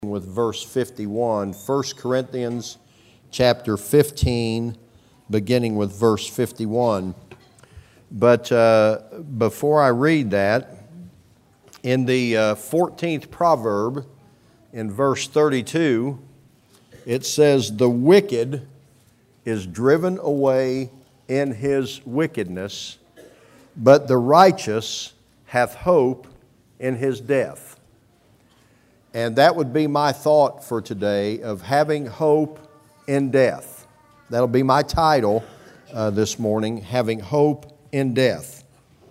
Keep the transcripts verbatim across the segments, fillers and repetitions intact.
with verse fifty-one, First Corinthians chapter fifteen, beginning with verse fifty-one. But uh, before I read that, in the uh, fourteenth proverb, in verse thirty-two, it says, "The wicked is driven away in his wickedness, but the righteous hath hope in his death." And that would be my thought for today, of having hope in death. That'll be my title uh, this morning, having hope in death.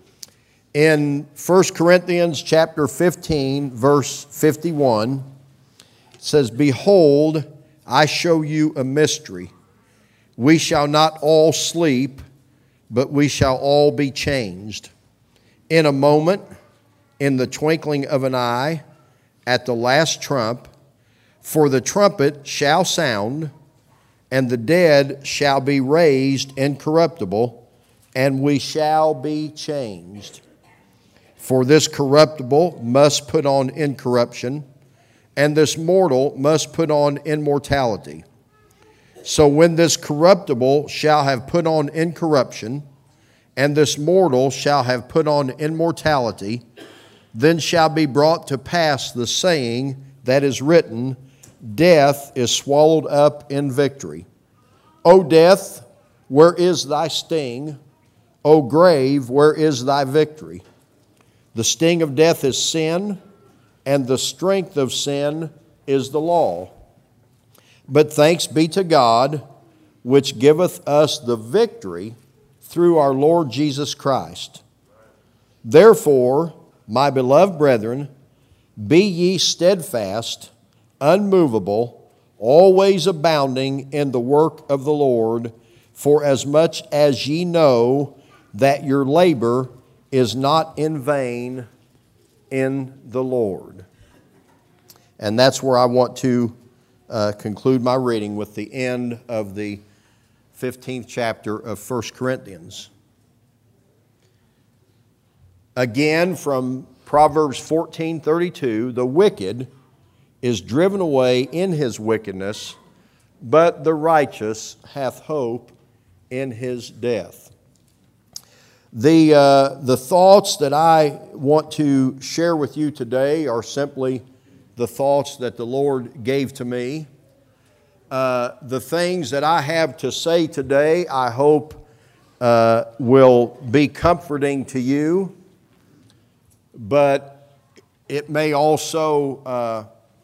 In First Corinthians chapter fifteen, verse fifty-one, it says, "Behold, I show you a mystery. We shall not all sleep, but we shall all be changed. In a moment, in the twinkling of an eye, at the last trump, for the trumpet shall sound, and the dead shall be raised incorruptible, and we shall be changed. For this corruptible must put on incorruption, and this mortal must put on immortality. So when this corruptible shall have put on incorruption, and this mortal shall have put on immortality, then shall be brought to pass the saying that is written, Death is swallowed up in victory. O death, where is thy sting? O grave, where is thy victory? The sting of death is sin, and the strength of sin is the law. But thanks be to God, which giveth us the victory through our Lord Jesus Christ. Therefore, my beloved brethren, be ye steadfast, unmovable, always abounding in the work of the Lord, for as much as ye know that your labor is not in vain in the Lord." And that's where I want to uh, conclude my reading, with the end of the fifteenth chapter of First Corinthians. Again, from Proverbs fourteen thirty-two, "The wicked is driven away in his wickedness, but the righteous hath hope in his death." The, uh, the thoughts that I want to share with you today are simply the thoughts that the Lord gave to me. Uh, the things that I have to say today, I hope uh, will be comforting to you. But it may also uh,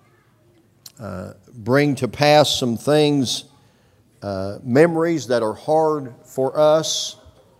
uh, bring to pass some things, uh, memories that are hard for us.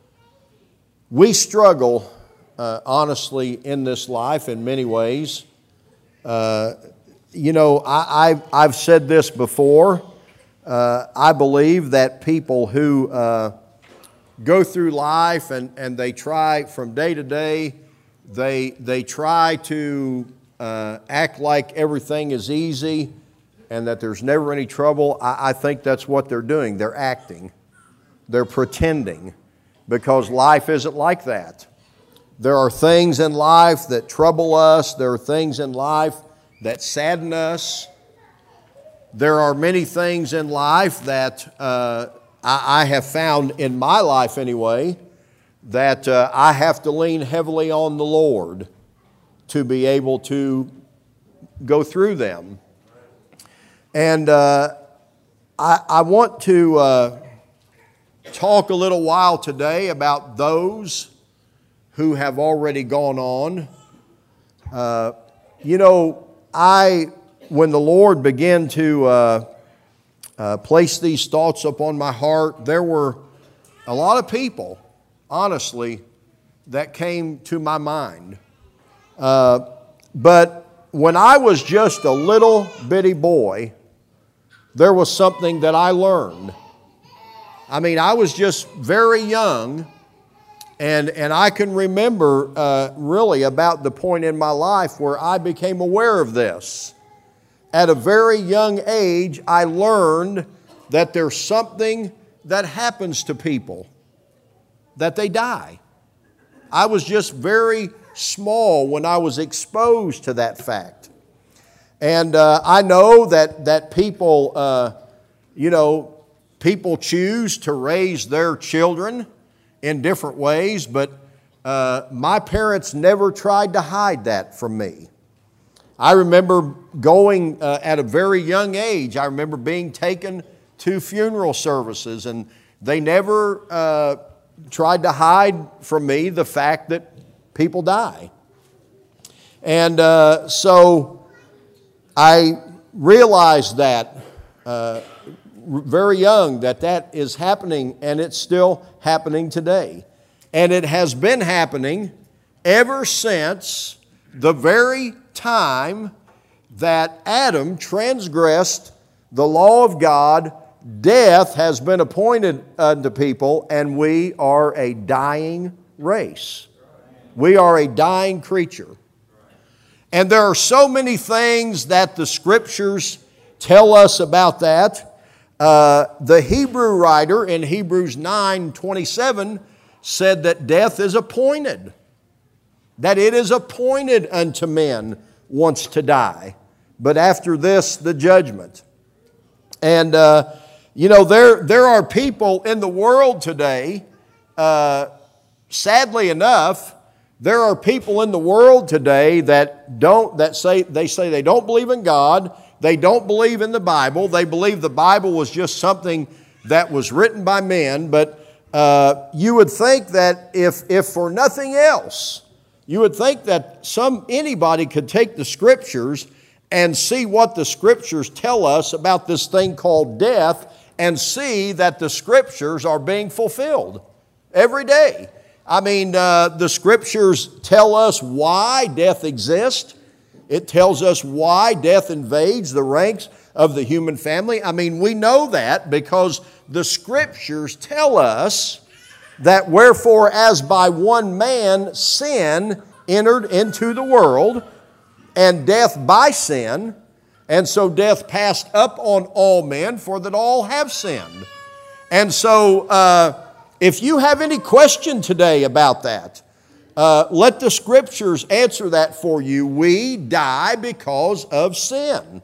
We struggle, uh, honestly, in this life in many ways. Uh, you know, I, I've, I've said this before. Uh, I believe that people who uh, go through life and, and they try from day to day, They they try to uh, act like everything is easy and that there's never any trouble. I, I think that's what they're doing. They're acting. They're pretending, because life isn't like that. There are things in life that trouble us. There are things in life that sadden us. There are many things in life that uh, I, I have found in my life anyway, that uh, I have to lean heavily on the Lord to be able to go through them. And uh, I, I want to uh, talk a little while today about those who have already gone on. Uh, you know, I, when the Lord began to uh, uh, place these thoughts upon my heart, there were a lot of people, honestly, that came to my mind. Uh, but when I was just a little bitty boy, there was something that I learned. I mean, I was just very young, and, and I can remember uh, really about the point in my life where I became aware of this. At a very young age, I learned that there's something that happens to people, that they die. I was just very small when I was exposed to that fact. And uh, I know that, that people, uh, you know, people choose to raise their children in different ways, but uh, my parents never tried to hide that from me. I remember going uh, at a very young age. I remember being taken to funeral services, and they never uh, tried to hide from me the fact that people die. And uh, so I realized that uh, very young that that is happening, and it's still happening today. And it has been happening ever since the very time that Adam transgressed the law of God. Death has been appointed unto people, and we are a dying race. We are a dying creature. And there are so many things that the Scriptures tell us about that. Uh, the Hebrew writer in Hebrews nine twenty-seven said that death is appointed, that it is appointed unto men once to die, but after this, the judgment. And, uh, you know, there, there are people in the world today, uh, sadly enough, there are people in the world today that don't, that say, they say they don't believe in God, they don't believe in the Bible, they believe the Bible was just something that was written by men, but uh, you would think that if, if for nothing else, you would think that some anybody could take the Scriptures and see what the Scriptures tell us about this thing called death, and see that the Scriptures are being fulfilled every day. I mean, uh, the Scriptures tell us why death exists. It tells us why death invades the ranks of the human family. I mean, we know that because the Scriptures tell us that wherefore as by one man sin entered into the world, and death by sin, and so death passed up on all men, for that all have sinned. And so uh, if you have any question today about that, uh, let the Scriptures answer that for you. We die because of sin.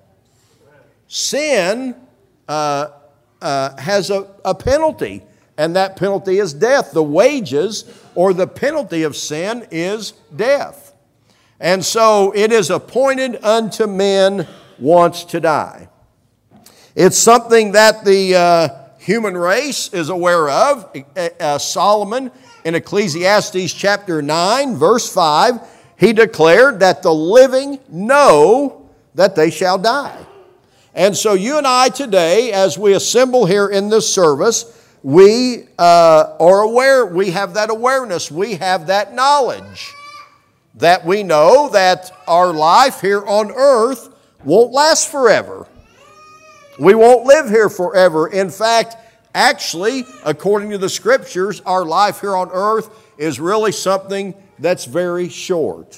Sin uh, uh, has a, a penalty, and that penalty is death. The wages or the penalty of sin is death. And so it is appointed unto men once to die. It's something that the uh, human race is aware of. Uh, Solomon in Ecclesiastes chapter nine, verse five, he declared that the living know that they shall die. And so you and I today, as we assemble here in this service, we uh, are aware, we have that awareness, we have that knowledge that we know that our life here on earth won't last forever. We won't live here forever. In fact, actually, according to the Scriptures, our life here on earth is really something that's very short.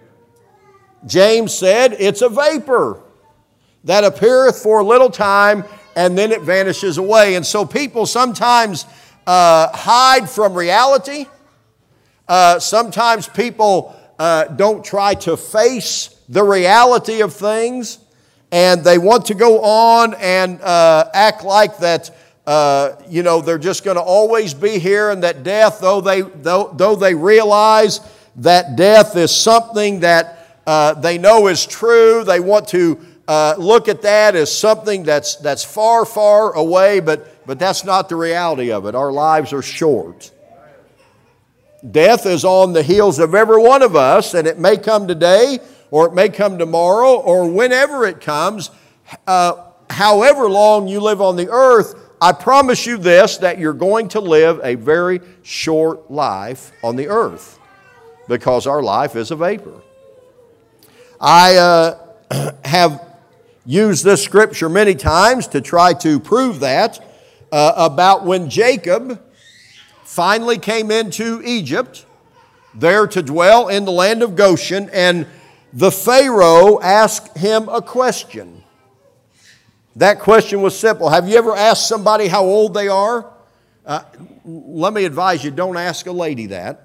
James said, it's a vapor that appeareth for a little time, and then it vanishes away. And so people sometimes uh, hide from reality. Uh, sometimes people uh, don't try to face the reality of things, and they want to go on and uh, act like that, uh, you know, they're just going to always be here, and that death, though they though, though they realize that death is something that uh, they know is true, they want to uh, look at that as something that's that's far, far away, but but that's not the reality of it. Our lives are short. Death is on the heels of every one of us, and it may come today, or it may come tomorrow, or whenever it comes. Uh, however long you live on the earth, I promise you this, that you're going to live a very short life on the earth, because our life is a vapor. I uh, have used this scripture many times to try to prove that uh, about when Jacob finally came into Egypt, there to dwell in the land of Goshen, and the Pharaoh asked him a question. That question was simple. Have you ever asked somebody how old they are? Uh, let me advise you, don't ask a lady that.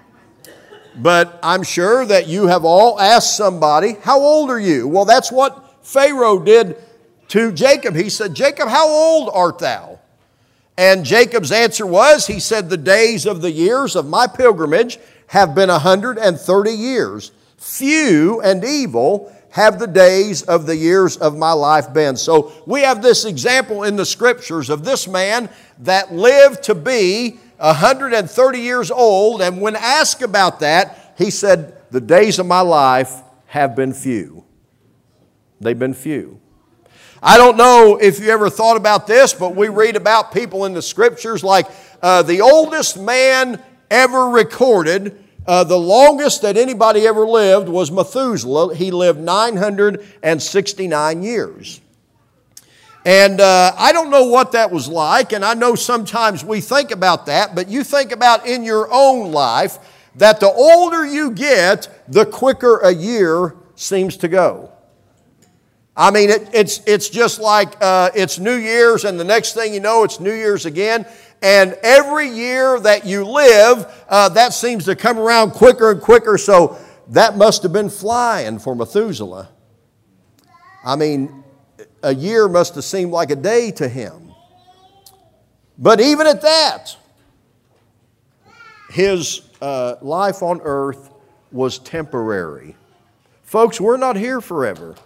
But I'm sure that you have all asked somebody, how old are you? Well, that's what Pharaoh did to Jacob. He said, Jacob, how old art thou? And Jacob's answer was, he said, the days of the years of my pilgrimage have been a hundred and thirty years. Few and evil have the days of the years of my life been. So we have this example in the Scriptures of this man that lived to be a hundred and thirty years old. And when asked about that, he said, the days of my life have been few. They've been few. I don't know if you ever thought about this, but we read about people in the Scriptures like uh, the oldest man ever recorded, uh, the longest that anybody ever lived was Methuselah. He lived nine hundred sixty-nine years. And uh, I don't know what that was like, and I know sometimes we think about that, but you think about in your own life that the older you get, the quicker a year seems to go. I mean, it, it's it's just like uh, it's New Year's, and the next thing you know, it's New Year's again. And every year that you live, uh, that seems to come around quicker and quicker. So that must have been flying for Methuselah. I mean, a year must have seemed like a day to him. But even at that, his uh, life on earth was temporary. Folks, we're not here forever.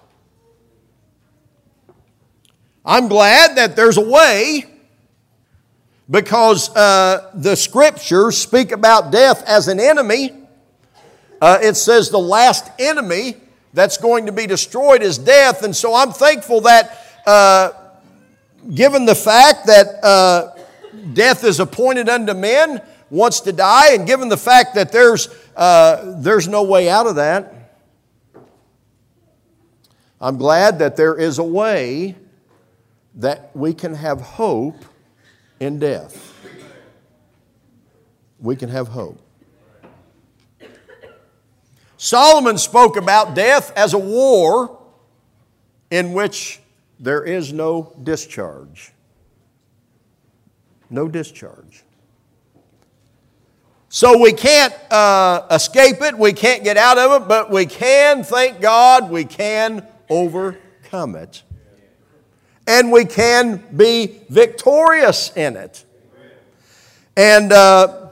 I'm glad that there's a way, because uh, the Scriptures speak about death as an enemy. Uh, it says the last enemy that's going to be destroyed is death. And so I'm thankful that uh, given the fact that uh, death is appointed unto men once to die, and given the fact that there's, uh, there's no way out of that, I'm glad that there is a way that we can have hope in death. We can have hope. Solomon spoke about death as a war in which there is no discharge. No discharge. So we can't uh, escape it, we can't get out of it, but we can, thank God, we can overcome it. And we can be victorious in it. And uh,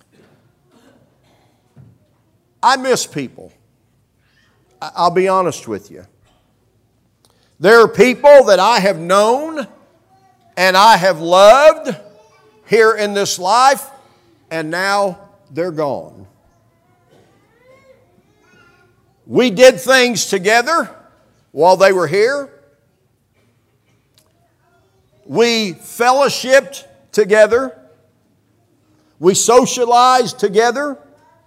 I miss people. I'll be honest with you. There are people that I have known and I have loved here in this life, and now they're gone. We did things together while they were here. We fellowshipped together. We socialized together.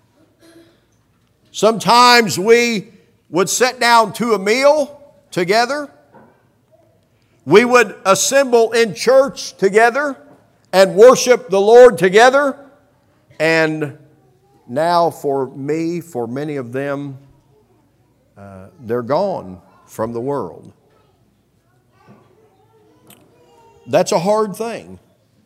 Sometimes we would sit down to a meal together. We would assemble in church together and worship the Lord together. And now for me, for many of them, uh, they're gone from the world. That's a hard thing.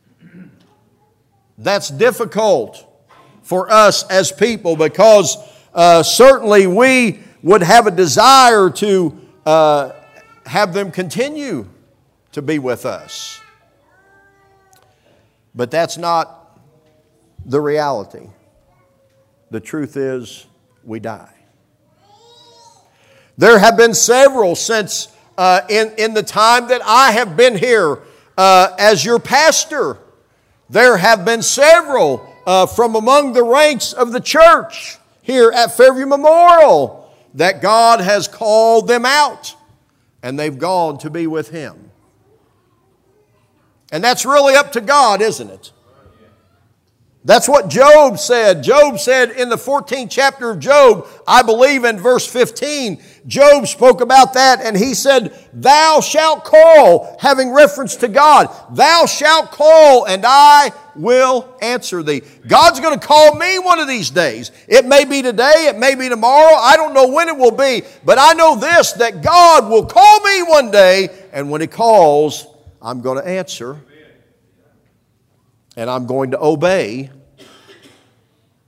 That's difficult for us as people, because uh, certainly we would have a desire to uh, have them continue to be with us. But that's not the reality. The truth is, we die. There have been several since uh, in, in the time that I have been here uh, as your pastor. There have been several uh, from among the ranks of the church here at Fairview Memorial that God has called them out, and they've gone to be with Him. And that's really up to God, isn't it? That's what Job said. Job said in the fourteenth chapter of Job, I believe in verse fifteen, Job spoke about that, and he said, "Thou shalt call," having reference to God. "Thou shalt call, and I will answer thee." God's going to call me one of these days. It may be today, it may be tomorrow. I don't know when it will be, but I know this, that God will call me one day, and when He calls, I'm going to answer. And I'm going to obey.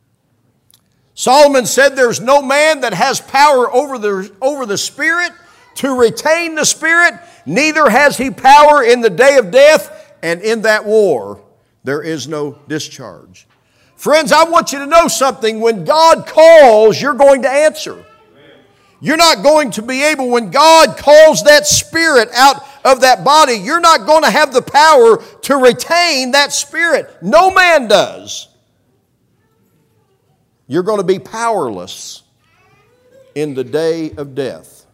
Solomon said there's no man that has power over the, over the spirit to retain the Spirit, neither has he power in the day of death, and in that war there is no discharge. Friends, I want you to know something. When God calls, you're going to answer. You're not going to be able, when God calls that spirit out of that body, you're not going to have the power to retain that spirit. No man does. You're going to be powerless in the day of death.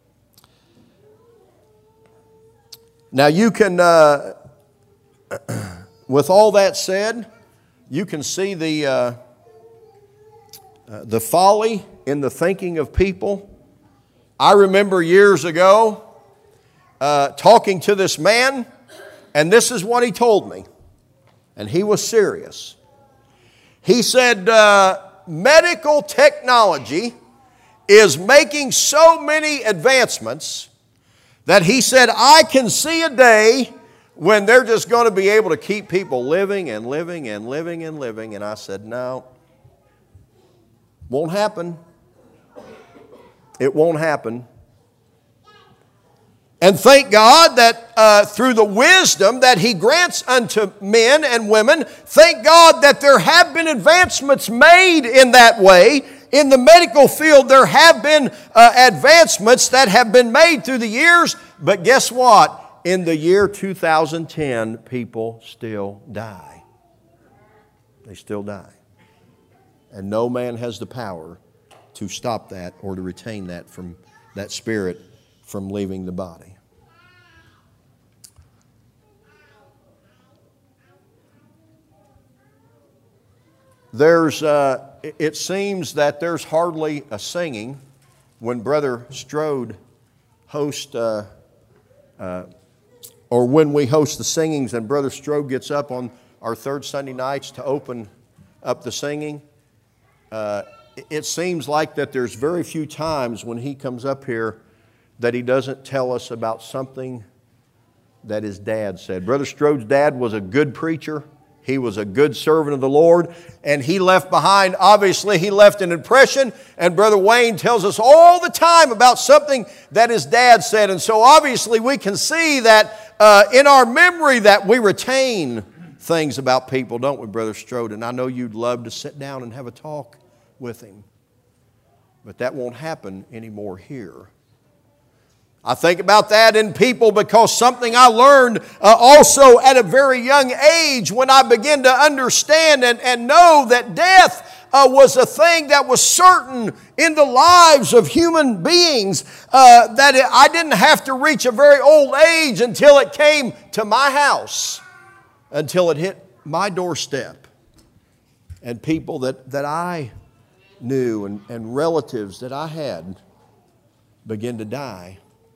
Now you can, uh, with all that said, you can see the, uh, uh, the folly in the thinking of people. I remember years ago uh, talking to this man, and this is what he told me. And he was serious. He said, uh, medical technology is making so many advancements that he said, I can see a day when they're just going to be able to keep people living and living and living and living. And I said, no, won't happen. It won't happen. And thank God that uh, through the wisdom that He grants unto men and women, thank God that there have been advancements made in that way. In the medical field, there have been uh, advancements that have been made through the years. But guess what? In the year two thousand ten, people still die. They still die. And no man has the power to stop that or to retain that from that spirit from leaving the body. There's, uh, it seems that there's hardly a singing when Brother Strode hosts, uh, uh, or when we host the singings and Brother Strode gets up on our third Sunday nights to open up the singing. Uh, It seems like that there's very few times when he comes up here that he doesn't tell us about something that his dad said. Brother Strode's dad was a good preacher. He was a good servant of the Lord. And he left behind, obviously he left an impression. And Brother Wayne tells us all the time about something that his dad said. And so obviously we can see that uh, in our memory that we retain things about people, don't we, Brother Strode? And I know you'd love to sit down and have a talk with him. But that won't happen anymore here. I think about that in people because something I learned uh, also at a very young age when I began to understand and, and know that death uh, was a thing that was certain in the lives of human beings, uh, that it, I didn't have to reach a very old age until it came to my house, until it hit my doorstep. And people that, that I knew and, and relatives that I had begin to die.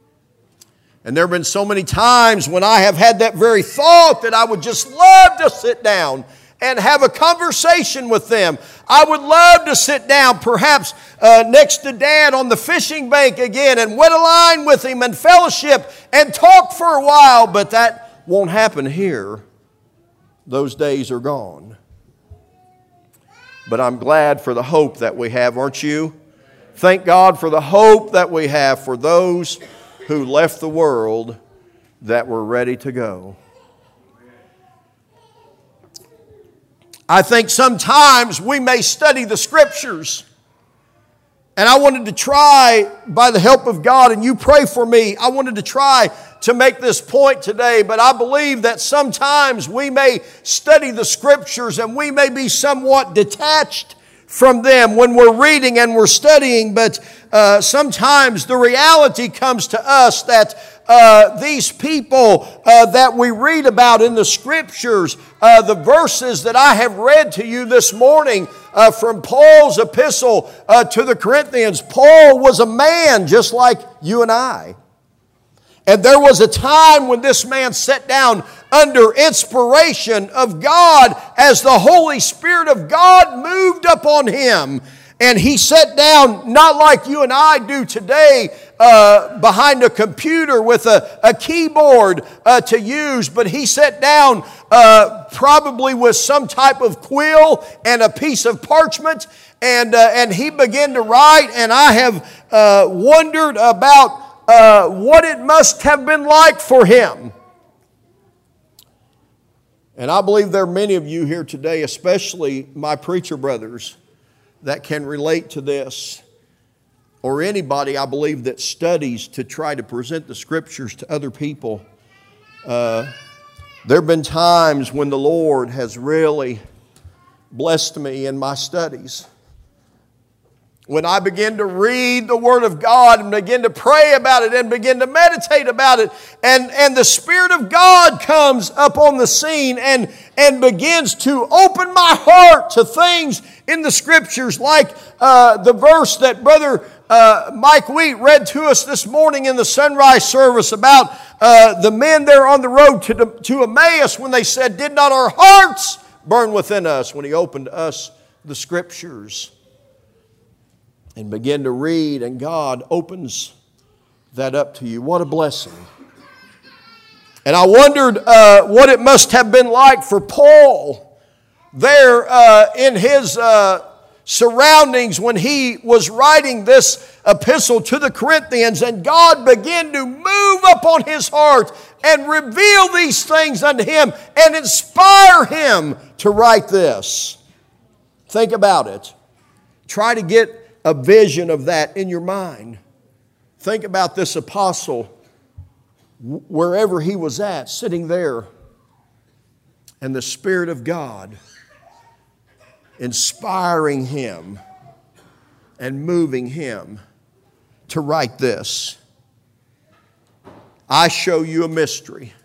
And there have been so many times when I have had that very thought that I would just love to sit down and have a conversation with them. I would love to sit down perhaps uh, next to Dad on the fishing bank again and wet a line with him and fellowship and talk for a while. But that won't happen here. Those days are gone. But I'm glad for the hope that we have, aren't you? Thank God for the hope that we have for those who left the world that were ready to go. I think sometimes we may study the Scriptures. And I wanted to try, by the help of God, and you pray for me, I wanted to try to make this point today. But I believe that sometimes we may study the Scriptures and we may be somewhat detached from them when we're reading and we're studying. But uh, sometimes the reality comes to us that uh, these people uh, that we read about in the Scriptures, uh, the verses that I have read to you this morning uh, from Paul's epistle uh, to the Corinthians, Paul was a man just like you and I. And there was a time when this man sat down under inspiration of God as the Holy Spirit of God moved upon him. And he sat down, not like you and I do today, uh, behind a computer with a, a keyboard uh, to use, but he sat down uh, probably with some type of quill and a piece of parchment, and, uh, and he began to write. And I have uh, wondered about uh, what it must have been like for him. And I believe there are many of you here today, especially my preacher brothers, that can relate to this. Or anybody, I believe, that studies to try to present the Scriptures to other people. Uh, there have been times when the Lord has really blessed me in my studies. When I begin to read the Word of God and begin to pray about it and begin to meditate about it, and, and the Spirit of God comes up on the scene and, and begins to open my heart to things in the Scriptures, like uh, the verse that Brother uh, Mike Wheat read to us this morning in the sunrise service about uh, the men there on the road to, to Emmaus when they said, "Did not our hearts burn within us?" when He opened to us the Scriptures. And begin to read, and God opens that up to you. What a blessing. And I wondered uh, what it must have been like for Paul there uh, in his uh, surroundings when he was writing this epistle to the Corinthians, and God began to move upon his heart and reveal these things unto him and inspire him to write this. Think about it. Try to get a vision of that in your mind. Think about this apostle, wherever he was at, sitting there, and the Spirit of God inspiring him and moving him to write this. I show you a mystery.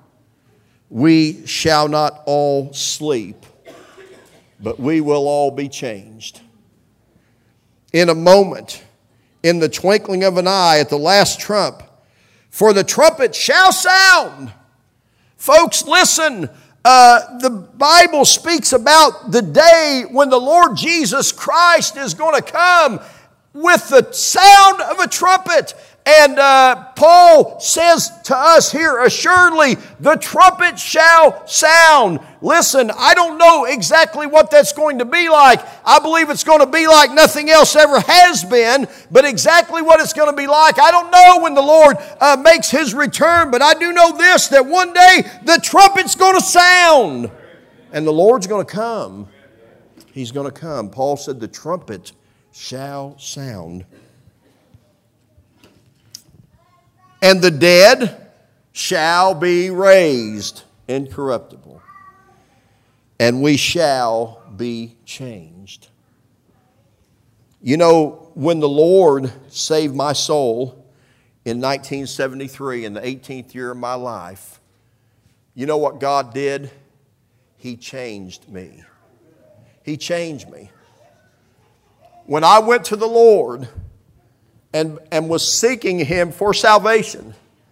We shall not all sleep, but we will all be changed. In a moment, in the twinkling of an eye, at the last trump. For the trumpet shall sound. Folks, listen. Uh, the Bible speaks about the day when the Lord Jesus Christ is going to come with the sound of a trumpet. And uh, Paul says to us here, assuredly, the trumpet shall sound. Listen, I don't know exactly what that's going to be like. I believe it's going to be like nothing else ever has been. But exactly what it's going to be like, I don't know when the Lord uh, makes His return. But I do know this, that one day the trumpet's going to sound. And the Lord's going to come. He's going to come. Paul said the trumpet shall sound. And the dead shall be raised incorruptible, and we shall be changed. You know, when the Lord saved my soul in nineteen seventy-three, in the eighteenth year of my life, you know what God did? He changed me. He changed me. When I went to the Lord and, and was seeking Him for salvation,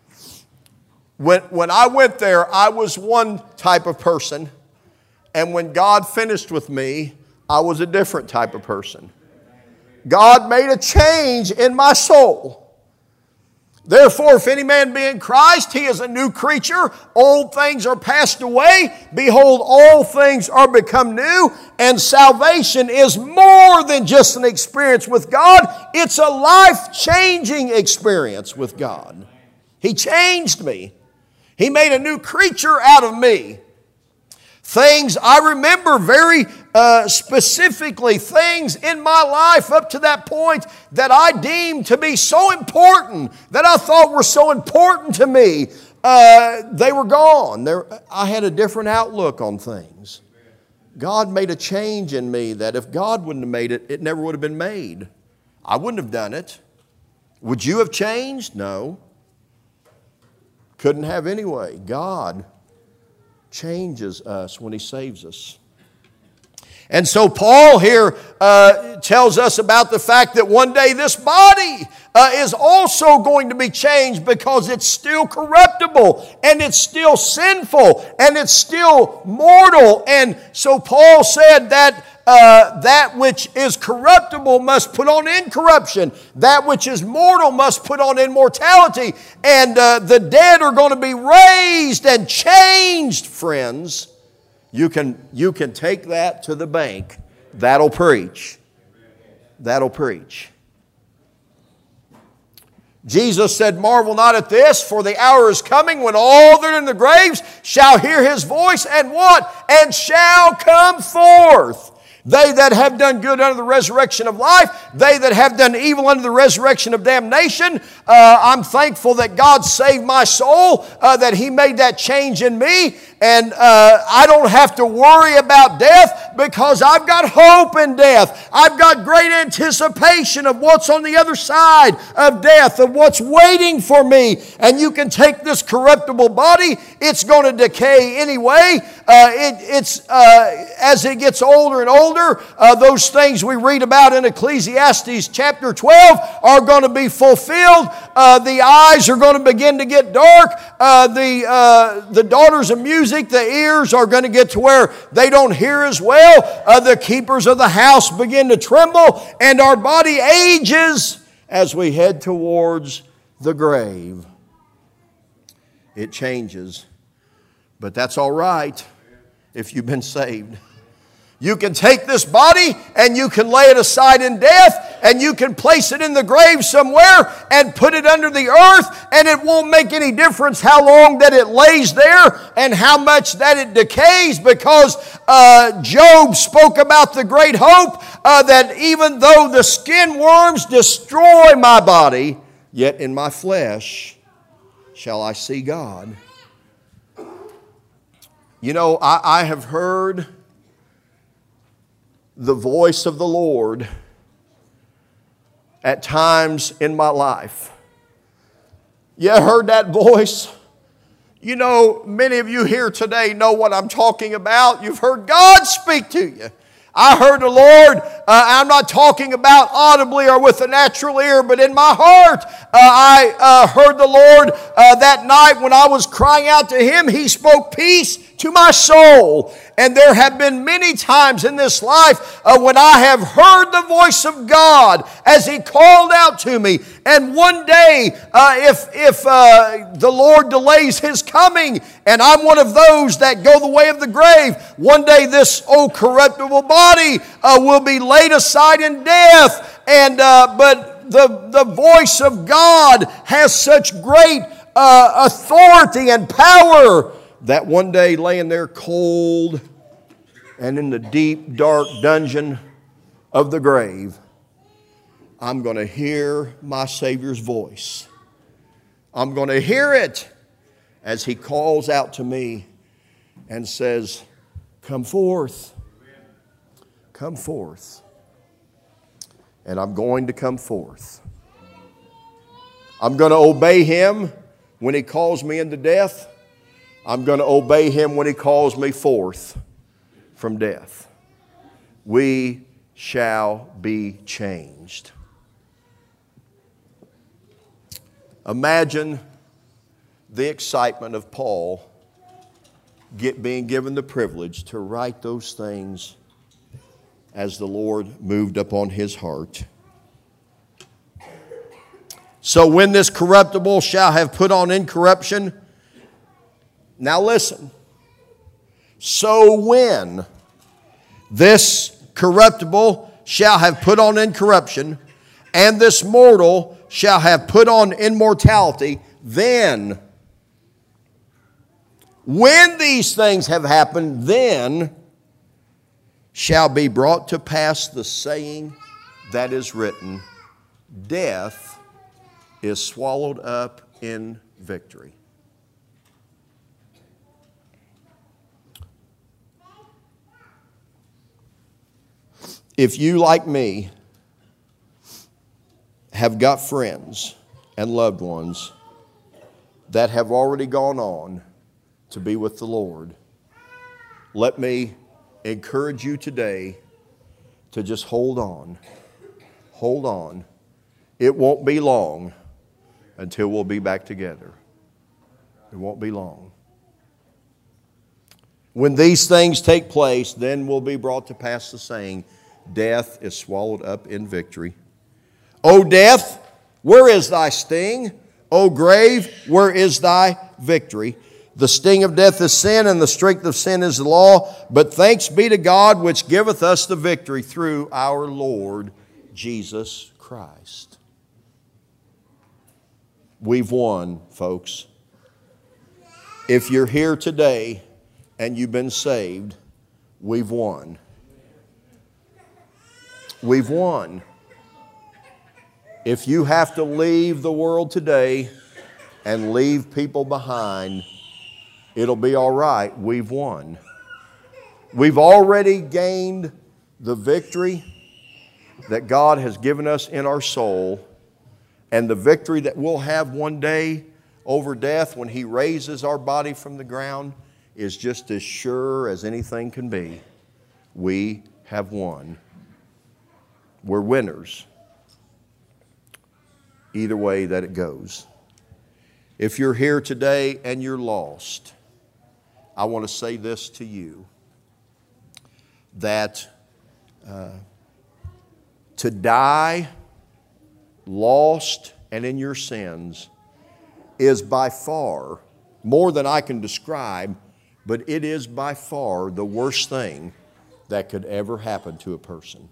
when, when I went there, I was one type of person. And when God finished with me, I was a different type of person. God made a change in my soul. Therefore, if any man be in Christ, he is a new creature. Old things are passed away. Behold, all things are become new. And salvation is more than just an experience with God. It's a life-changing experience with God. He changed me. He made a new creature out of me. Things I remember very uh, specifically, things in my life up to that point that I deemed to be so important, that I thought were so important to me, uh, they were gone. There, I had a different outlook on things. God made a change in me that if God wouldn't have made it, it never would have been made. I wouldn't have done it. Would you have changed? No. Couldn't have anyway. God changes us when He saves us. And so Paul here uh, tells us about the fact that one day this body uh, is also going to be changed, because it's still corruptible and it's still sinful and it's still mortal. And so Paul said that Uh, that which is corruptible must put on incorruption. That which is mortal must put on immortality. And uh, the dead are going to be raised and changed, friends. You can, you can take that to the bank. That'll preach. That'll preach. Jesus said, "Marvel not at this, for the hour is coming when all that are in the graves shall hear His voice, and what? And shall come forth. They that have done good unto the resurrection of life, they that have done evil unto the resurrection of damnation." Uh, I'm thankful that God saved my soul, uh, that He made that change in me. And uh, I don't have to worry about death because I've got hope in death. I've got great anticipation of what's on the other side of death, of what's waiting for me. And you can take this corruptible body, it's going to decay anyway. Uh, it, it's uh, as it gets older and older, uh, those things we read about in Ecclesiastes chapter twelve are going to be fulfilled. Uh, the eyes are going to begin to get dark. Uh, the, uh, the daughters of music, the ears are going to get to where they don't hear as well. Uh, the keepers of the house begin to tremble, and our body ages as we head towards the grave. It changes, but that's all right if you've been saved. You can take this body and you can lay it aside in death, and you can place it in the grave somewhere and put it under the earth, and it won't make any difference how long that it lays there and how much that it decays, because uh, Job spoke about the great hope uh, that even though the skin worms destroy my body, yet in my flesh shall I see God. You know, I, I have heard the voice of the Lord at times in my life. You heard that voice? You know, many of you here today know what I'm talking about. You've heard God speak to you. I heard the Lord, uh, I'm not talking about audibly or with a natural ear, but in my heart, uh, I uh, heard the Lord uh, that night when I was crying out to Him. He spoke peace to my soul. And there have been many times in this life uh, when I have heard the voice of God as He called out to me. And one day, uh, if, if uh, the Lord delays His coming, and I'm one of those that go the way of the grave, one day this old corruptible body uh, will be laid aside in death. And uh, but the, the voice of God has such great uh, authority and power that one day, laying there cold and in the deep, dark dungeon of the grave, I'm going to hear my Savior's voice. I'm going to hear it as He calls out to me and says, "Come forth. Come forth." And I'm going to come forth. I'm going to obey Him when He calls me into death. I'm going to obey Him when He calls me forth from death. We shall be changed. Imagine the excitement of Paul get, being given the privilege to write those things as the Lord moved upon his heart. So when this corruptible shall have put on incorruption, now listen. So when this corruptible shall have put on incorruption, and this mortal shall have put on immortality, then, when these things have happened, then shall be brought to pass the saying that is written, death is swallowed up in victory. If you, like me, have got friends and loved ones that have already gone on to be with the Lord, let me encourage you today to just hold on. Hold on. It won't be long until we'll be back together. It won't be long. When these things take place, then will be brought to pass the saying, death is swallowed up in victory. O death, where is thy sting? O grave, where is thy victory? The sting of death is sin, and the strength of sin is the law. But thanks be to God, which giveth us the victory through our Lord Jesus Christ. we've won, folks. If you're here today and you've been saved, we've won. We've won. If you have to leave the world today and leave people behind, it'll be all right. We've won. We've already gained the victory that God has given us in our soul, and the victory that we'll have one day over death when He raises our body from the ground is just as sure as anything can be. We have won. We're winners, either way that it goes. If you're here today and you're lost, I want to say this to you, that uh, to die lost and in your sins is by far, more than I can describe, but it is by far the worst thing that could ever happen to a person.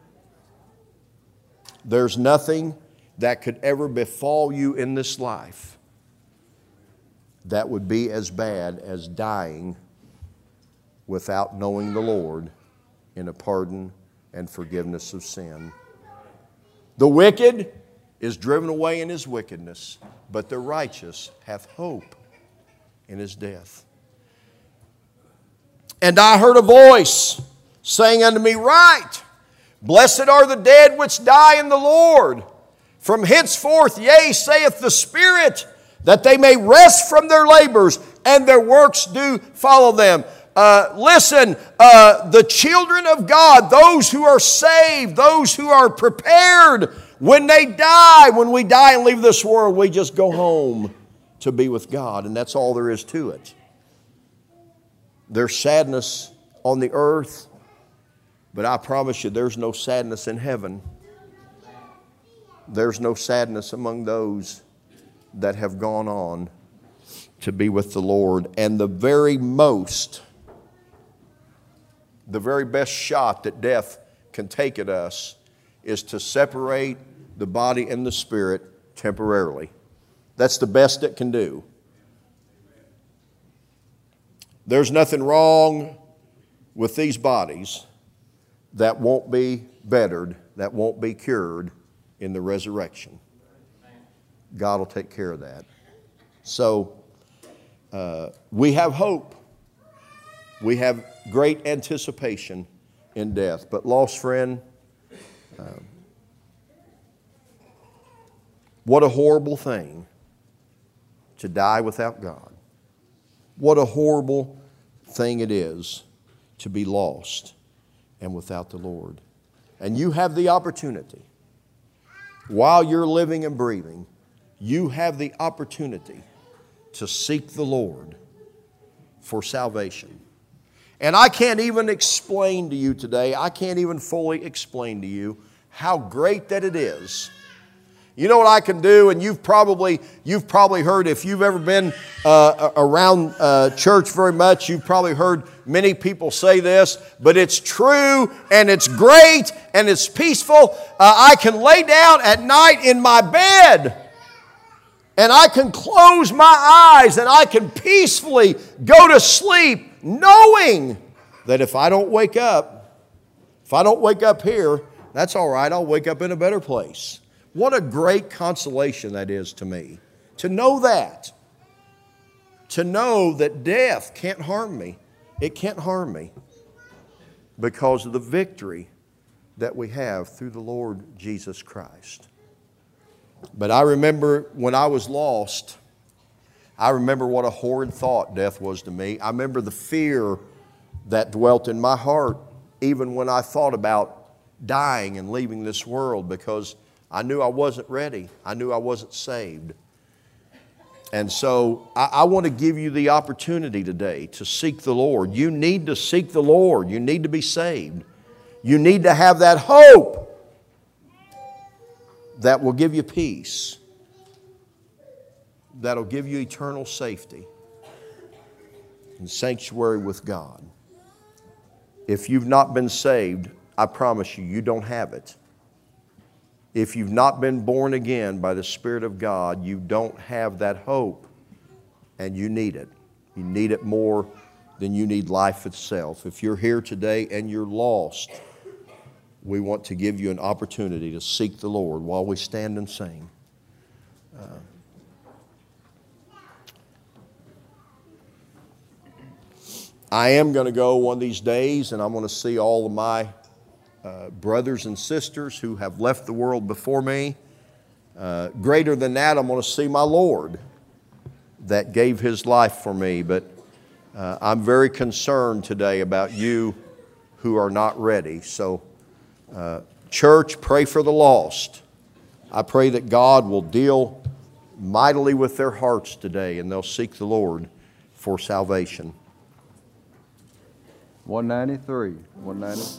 There's nothing that could ever befall you in this life that would be as bad as dying without knowing the Lord in a pardon and forgiveness of sin. The wicked is driven away in his wickedness, but the righteous hath hope in his death. And I heard a voice saying unto me, Write, blessed are the dead which die in the Lord. From henceforth, yea, saith the Spirit, that they may rest from their labors, and their works do follow them. Uh, listen, uh, the children of God, those who are saved, those who are prepared, when they die, when we die and leave this world, we just go home to be with God, and that's all there is to it. There's sadness on the earth, but I promise you there's no sadness in heaven. There's no sadness among those that have gone on to be with the Lord. And the very most, the very best shot that death can take at us is to separate the body and the spirit temporarily. That's the best it can do. There's nothing wrong with these bodies that won't be bettered, that won't be cured in the resurrection. God will take care of that. So, uh, we have hope. We have great anticipation in death. But lost friend, uh, what a horrible thing to die without God. What a horrible thing it is to be lost and without the Lord. And you have the opportunity, while you're living and breathing, you have the opportunity to seek the Lord for salvation. And I can't even explain to you today, I can't even fully explain to you how great that it is. You know what I can do, and you've probably you've probably heard, if you've ever been uh, around uh, church very much, you've probably heard many people say this, but it's true, and it's great, and it's peaceful. Uh, I can lay down at night in my bed, and I can close my eyes, and I can peacefully go to sleep, knowing that if I don't wake up, if I don't wake up here, that's all right, I'll wake up in a better place. What a great consolation that is to me, to know that. To know that death can't harm me. It can't harm me because of the victory that we have through the Lord Jesus Christ. But I remember when I was lost, I remember what a horrid thought death was to me. I remember the fear that dwelt in my heart even when I thought about dying and leaving this world, because I knew I wasn't ready. I knew I wasn't saved. And so I, I want to give you the opportunity today to seek the Lord. You need to seek the Lord. You need to be saved. You need to have that hope that will give you peace, that will give you eternal safety and sanctuary with God. If you've not been saved, I promise you, you don't have it. If you've not been born again by the Spirit of God, you don't have that hope, and you need it. You need it more than you need life itself. If you're here today and you're lost, we want to give you an opportunity to seek the Lord while we stand and sing. Uh, I am going to go one of these days, and I'm going to see all of my uh, brothers and sisters who have left the world before me. Uh, greater than that, I'm going to see my Lord that gave His life for me. But uh, I'm very concerned today about you who are not ready. So, uh, church, pray for the lost. I pray that God will deal mightily with their hearts today, and they'll seek the Lord for salvation. one ninety-three, one ninety.